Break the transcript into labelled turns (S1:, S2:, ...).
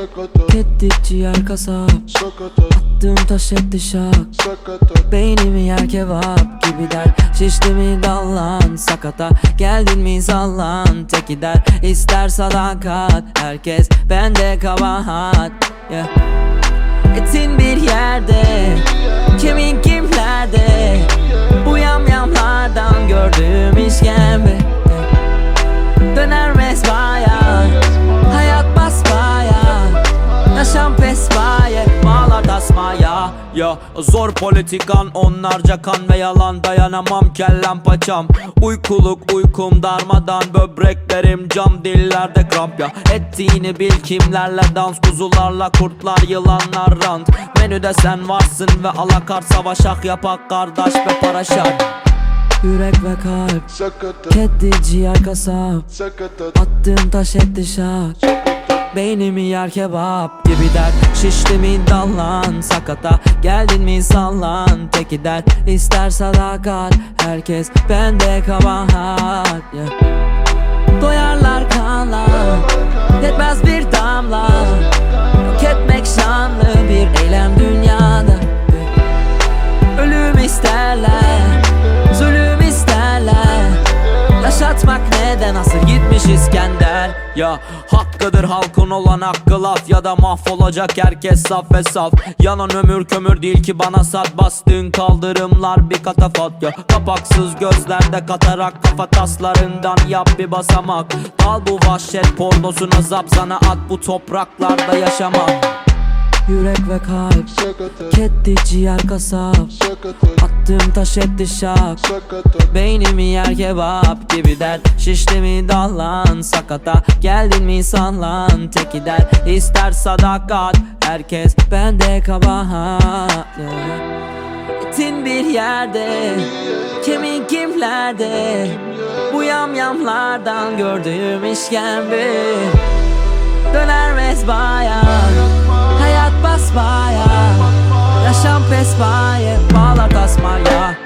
S1: Kedi ciğer kasap, attığım taş etti şak. Beynimi yer kebap gibi der, şişti mi dallan sakata. Geldin mi sallan teki der, ister sadakat. Herkes bende kabahat, yeah. Etin bir yerde, kemik kimlerde, bu yamyamlardan gördüğüm işkembe. Döner mezbaya, hayat basbaya, yaşam pespaye, bağlar tasmaya.
S2: Ya zor politikan, onlarca kan ve yalan, dayanamam kellem paçam. Uykuluk uykum darmadan, böbreklerim cam, dillerde kramp ya. Ettiğini bil, kimlerle dans, kuzularla kurtlar, yılanlar rant. Menüde sen varsın ve alakart, savaşak yapak kardeş ve paraşat.
S1: Yürek ve kalp, kedi ciğer kasap, attığım taş etti şak. Beynimi yer kebap gibi der, şişti mi dallan sakata. Geldin mi sallan teki der, ister sadakat. Herkes bende kabahat, yeah. Doyarlar kanla, yetmez bir damla. Yok etmek şanlı bir eylem dünyada. Ölüm isterler, zulüm isterler, yaşatmak neden, asır gitmiş İskender.
S2: Ya hakkıdır halkın olan hakkı laf, ya da mahvolacak herkes saf ve saf. Yanan ömür kömür değil ki bana sat, bastığın kaldırımlar bir katafat ya. Kapaksız gözlerde katarak, kafa taslarından yap bir basamak. Al bu vahşet pornosuna zap, sana at bu topraklarda yaşamak.
S1: Yürek ve kalp, kedi ciğer kasap, attığım taş etti şak. Beynimi yer kebap gibi der, şişti mi dallan sakata. Geldin mi sallan teki der, ister sadakat. Herkes bende kabahat, yeah. Etin bir yerde, kemik kimlerde, bu yamyamlardan gördüğüm işkembe. Döner mezbaya, hayat basbaya, yaşam pespaye, bağlar tasmaya.